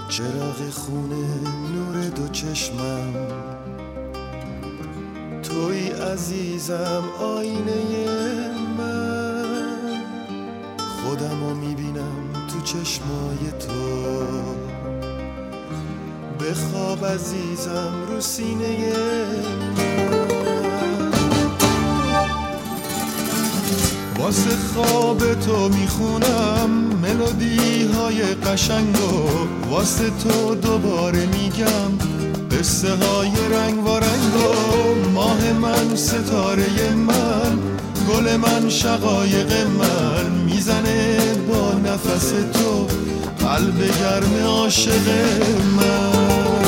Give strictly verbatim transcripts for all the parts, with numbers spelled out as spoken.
چراغ خونه نور دو چشمم، توی عزیزم آینه من. خودمو میبینم تو چشمای تو، بخواب عزیزم رو سینه من. واسه خواب تو میخونم ملودی های قشنگو، واسه تو دوباره میگم قصه های رنگ و رنگو. ماه من، ستاره من، گل من، شقایق من، میزنه با نفس تو قلب گرم عاشق من.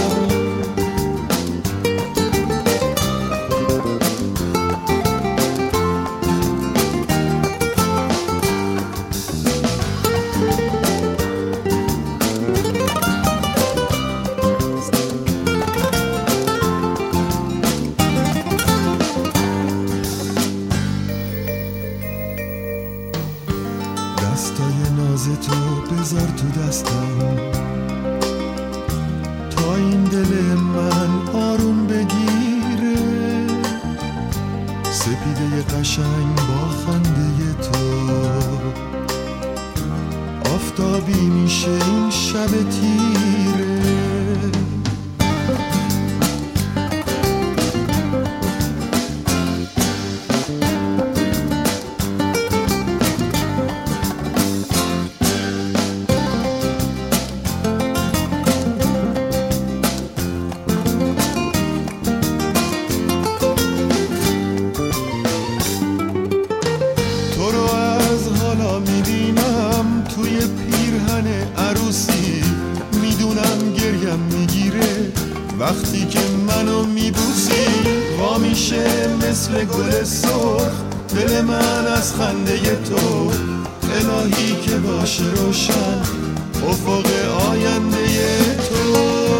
دستای ناز تو بذار تو دستم، تا این دل من آروم بگیره. سپیده قشنگ با خنده تو، آفتابی میشه این شب تیره. میبینم توی پیرهن عروسی، میدونم گریم میگیره وقتی که منو میبوسی. وا میشه مثل گل سرخ دل من از خنده تو، الهی که باشه روشن افق آینده تو.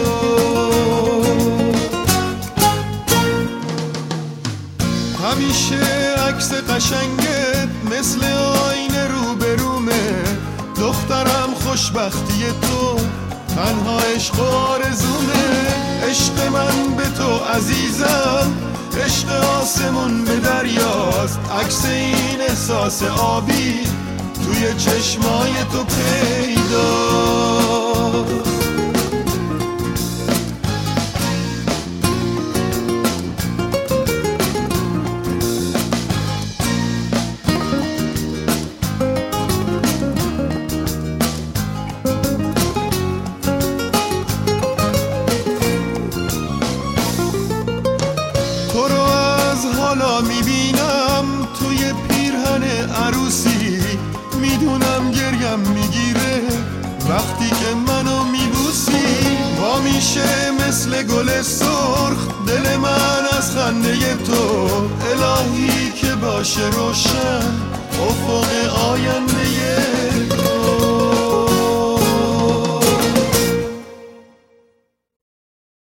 همیشه عکس قشنگت مثل آینه رو برومه، دخترم خوشبختی تو تنها عشق و آرزومه. عشق من به تو عزیزم عشق آسمون به دریاست، عکس این احساس آبی توی چشمای تو پیداست. تو رو از حالا میبینم توی پیرهن عروسی، میدونم گریم میگیره وقتی که منو میبوسی. وا میشه مثل گل سرخ دل من از خنده تو، الهی که باشه روشن افق آینده